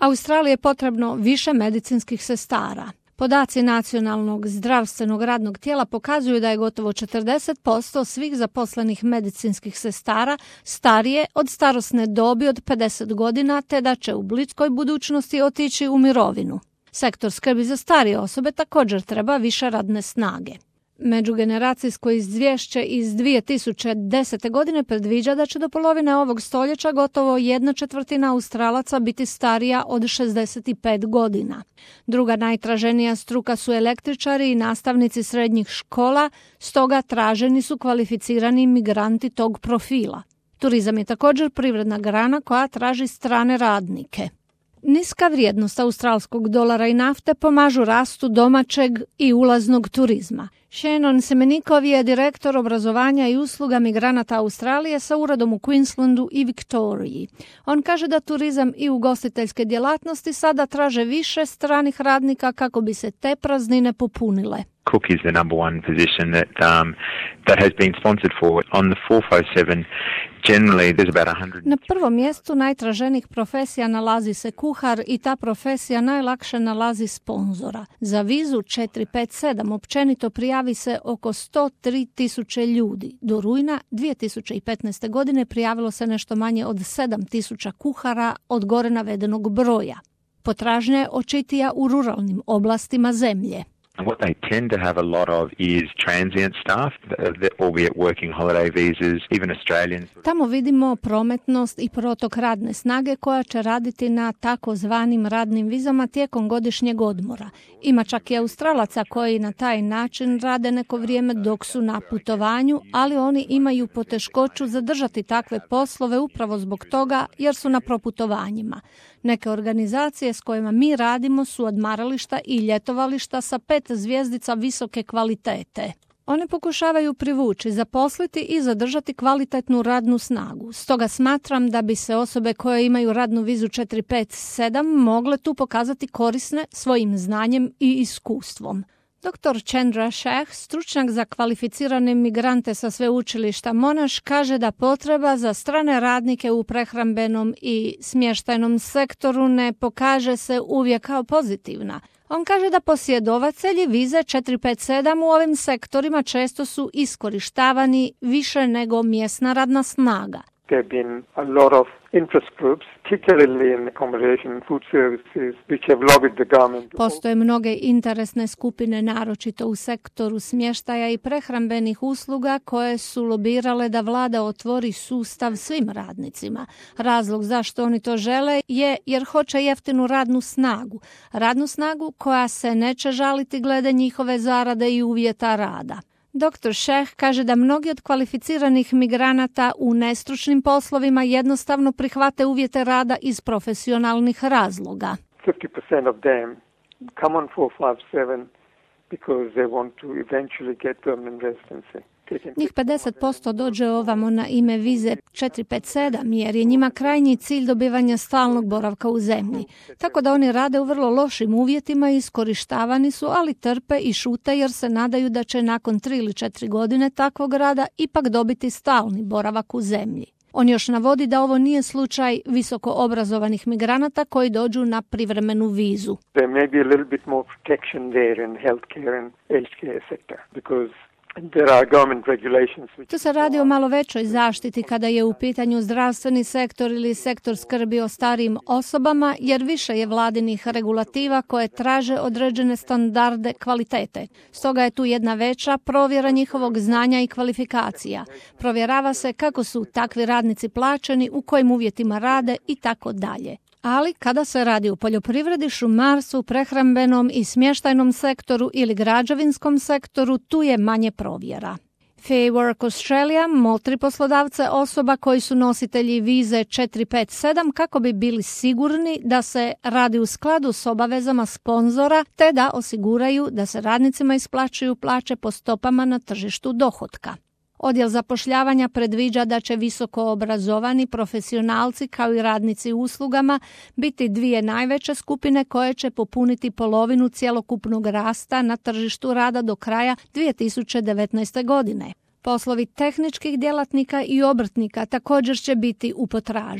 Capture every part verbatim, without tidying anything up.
Australiji je potrebno više medicinskih sestara. Podaci Nacionalnog zdravstvenog radnog tijela pokazuju da je gotovo četrdeset posto svih zaposlenih medicinskih sestara starije od starosne dobi od pedeset godina, te da će u bliskoj budućnosti otići u mirovinu. Sektor skrbi za starije osobe također treba više radne snage. Međugeneracijsko izvješće iz dvije tisuće desete. godine predviđa da će do polovine ovog stoljeća gotovo jedna četvrtina Australaca biti starija od šezdeset pet godina. Druga najtraženija struka su električari i nastavnici srednjih škola, stoga traženi su kvalificirani migranti tog profila. Turizam je također privredna grana koja traži strane radnike. Niska vrijednost australskog dolara i nafte pomažu rastu domaćeg i ulaznog turizma. Shannon Semenikov je direktor obrazovanja i usluga migranata Australije sa uredom u Queenslandu i Viktoriji. On kaže da turizam i ugostiteljske djelatnosti sada traže više stranih radnika kako bi se te praznine popunile. Cook is the number one position that um, that has been sponsored for. On the four five seven, generally there's about one hundred. Na prvom mjestu najtraženijih profesija nalazi se kuhar i ta profesija najlakše nalazi sponzora. Za vizu četiri pet sedam općenito prijavi se oko sto tri tisuće ljudi. Do rujna dvije tisuće petnaeste. godine prijavilo se nešto manje od sedam tisuća kuhara od gore navedenog broja. Potražnja je očitija u ruralnim oblastima zemlje. What they tend to have a lot of is transient staff, albeit working holiday visas, even Australians. Tamo vidimo prometnost i protok radne snage koja će raditi na takozvanim radnim vizama tijekom godišnjeg odmora. Ima čak i Australaca koji na taj način rade neko vrijeme dok su na putovanju, ali oni imaju poteškoću zadržati takve poslove upravo zbog toga jer su na proputovanjima. Neke organizacije s kojima mi radimo su odmarališta i ljetovališta sa pet zvjezdica visoke kvalitete. One pokušavaju privući, zaposliti i zadržati kvalitetnu radnu snagu. Stoga smatram da bi se osobe koje imaju radnu vizu četiri pet sedam mogle tu pokazati korisne svojim znanjem i iskustvom. doktor Chandra Shah, stručnjak za kvalificirane migrante sa sveučilišta Monash, kaže da potreba za strane radnike u prehrambenom i smještajnom sektoru ne pokaže se uvijek kao pozitivna. On kaže da posjedovatelji vize četiri pet sedam u ovim sektorima često su iskorištavani više nego mjesna radna snaga. There have been a lot of interest groups, particularly in accommodation and food services, which have lobbied the government. Postoje mnoge interesne skupine, naročito u sektoru smještaja i prehrambenih usluga, koje su lobirale da vlada otvori sustav svim radnicima. Razlog zašto oni to žele je jer hoće jeftinu radnu snagu. Radnu snagu koja se neće žaliti glede njihove zarade i uvjeta rada. doktor Shah kaže da mnogi od kvalificiranih migranata u nestručnim poslovima jednostavno prihvate uvjete rada iz profesionalnih razloga. fifty percent of them come on four five seven because they want to eventually get permanent residency. Njih pedeset posto dođe ovamo na ime vize četiri pet sedam jer je njima krajnji cilj dobivanja stalnog boravka u zemlji. Tako da oni rade u vrlo lošim uvjetima i iskorištavani su, ali trpe i šute jer se nadaju da će nakon tri ili četiri godine takvog rada ipak dobiti stalni boravak u zemlji. On još navodi da ovo nije slučaj visoko obrazovanih migranata koji dođu na privremenu vizu. There may be a little bit more protection there in healthcare and aged care sector because there are government regulations which... Tu se radi o malo većoj zaštiti kada je u pitanju zdravstveni sektor ili sektor skrbi o starijim osobama, jer više je vladinih regulativa koje traže određene standarde kvalitete. Stoga je tu jedna veća provjera njihovog znanja i kvalifikacija. Provjerava se kako su takvi radnici plaćeni, u kojim uvjetima rade i tako dalje. Ali kada se radi o poljoprivredi, šumarstvu, prehrambenom i smještajnom sektoru ili građevinskom sektoru, tu je manje provjera. Fair Work Australia motri poslodavce osoba koji su nositelji vize četiri pet sedam kako bi bili sigurni da se radi u skladu s obavezama sponzora te da osiguraju da se radnicima isplaćuju plaće po stopama na tržištu dohotka. Odjel zapošljavanja predviđa da će visoko obrazovani profesionalci kao i radnici u uslugama biti dvije najveće skupine koje će popuniti polovinu cjelokupnog rasta na tržištu rada do kraja dvije tisuće devetnaeste. godine. Poslovi tehničkih djelatnika i obrtnika također će biti u potražnji.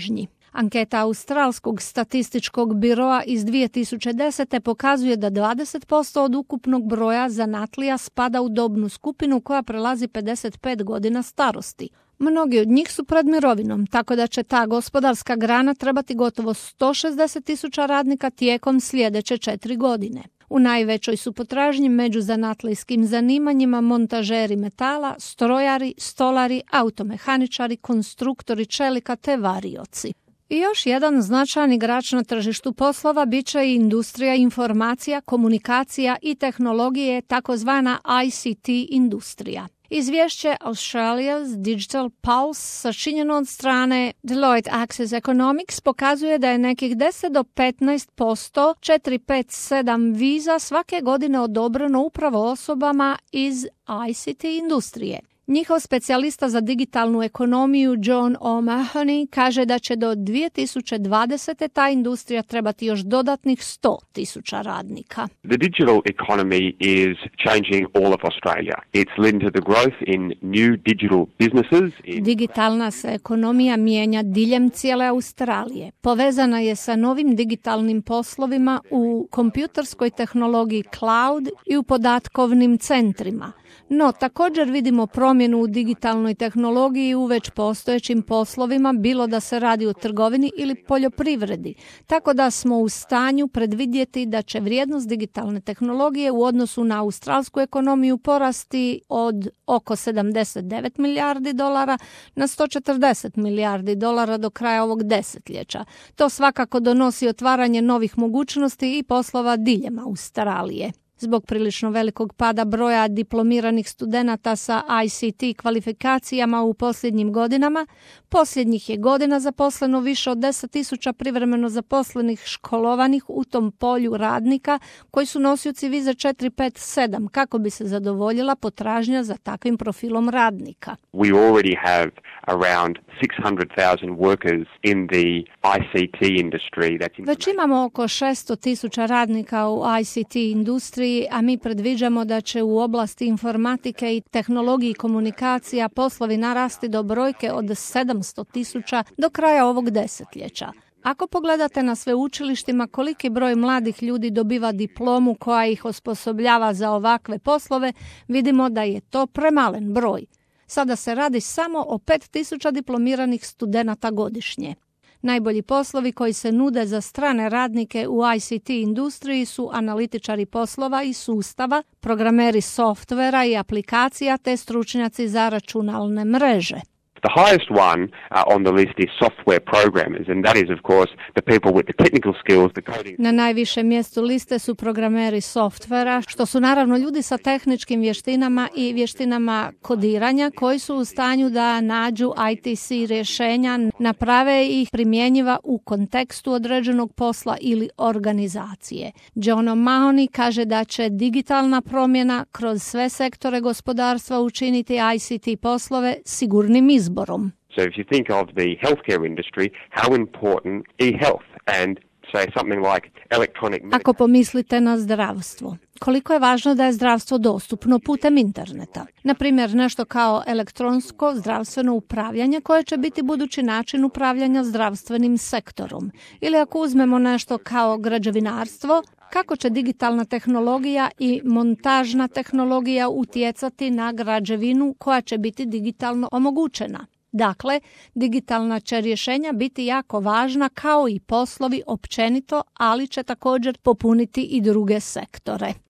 Anketa Australskog statističkog biroa iz dvije tisuće desete pokazuje da dvadeset posto od ukupnog broja zanatlija spada u dobnu skupinu koja prelazi pedeset pet godina starosti. Mnogi od njih su pred mirovinom, tako da će ta gospodarska grana trebati gotovo sto šezdeset tisuća radnika tijekom sljedeće četiri godine. U najvećoj su potražnji među zanatlijskim zanimanjima montažeri metala, strojari, stolari, automehaničari, konstruktori čelika te varioci. I još jedan značajan igrač na tržištu poslova bit će i industrija informacija, komunikacija i tehnologije, takozvana I C T industrija. Izvješće Australia's Digital Pulse sačinjeno od strane Deloitte Access Economics pokazuje da je nekih deset do petnaest posto četiri pet sedam viza svake godine odobreno upravo osobama iz I C T industrije. Njihov specijalista za digitalnu ekonomiju John O'Mahony kaže da će do dvije tisuće dvadesete ta industrija trebati još dodatnih sto tisuća radnika. The digital economy is changing all of Australia. It's leading to the growth in new digital businesses. In... Digitalna se ekonomija mijenja diljem cijele Australije. Povezana je sa novim digitalnim poslovima u kompjuterskoj tehnologiji cloud i u podatkovnim centrima. No, također vidimo promjenu u digitalnoj tehnologiji u već postojećim poslovima, bilo da se radi o trgovini ili poljoprivredi, tako da smo u stanju predvidjeti da će vrijednost digitalne tehnologije u odnosu na australsku ekonomiju porasti od oko sedamdeset devet milijardi dolara na sto četrdeset milijardi dolara do kraja ovog desetljeća. To svakako donosi otvaranje novih mogućnosti i poslova diljem Australije. Zbog prilično velikog pada broja diplomiranih studenata sa I C T kvalifikacijama u posljednjim godinama, posljednjih je godina zaposleno više od deset tisuća privremeno zaposlenih školovanih u tom polju radnika koji su nosioci vize četiri pet sedam kako bi se zadovoljila potražnja za takvim profilom radnika. We already have around six hundred thousand workers in the I C T industry. That's Već imamo oko šesto tisuća radnika u I C T industriji, a mi predviđamo da će u oblasti informatike i tehnologiji komunikacija poslovi narasti do brojke od sedamsto tisuća do kraja ovog desetljeća. Ako pogledate na sveučilištima koliki broj mladih ljudi dobiva diplomu koja ih osposobljava za ovakve poslove, vidimo da je to premalen broj. Sada se radi samo o pet tisuća diplomiranih studenata godišnje. Najbolji poslovi koji se nude za strane radnike u I C T industriji su analitičari poslova i sustava, programeri softvera i aplikacija te stručnjaci za računalne mreže. The highest one uh, on the list is software programmers, and that is, of course, the people with the technical skills, the coding. Na najvišem mjestu liste su programeri softvera, što su naravno ljudi sa tehničkim vještinama i vještinama kodiranja koji su u stanju da nađu I T C rješenja, naprave ih primjenjiva u kontekstu određenog posla ili organizacije. John O'Mahony kaže da će digitalna promjena kroz sve sektore gospodarstva učiniti I C T poslove sigurnim izborom. So if you think of the healthcare industry, how important e-health and say something like electronic medical... Ako pomislite na zdravstvo, koliko je važno da je zdravstvo dostupno putem interneta. Na primjer, nešto kao elektronsko zdravstveno upravljanje koje će biti budući način upravljanja zdravstvenim sektorom. Ili ako uzmemo nešto kao građevinarstvo, kako će digitalna tehnologija i montažna tehnologija utjecati na građevinu koja će biti digitalno omogućena. Dakle, digitalna će rješenja biti jako važna kao i poslovi općenito, ali će također popuniti i druge sektore.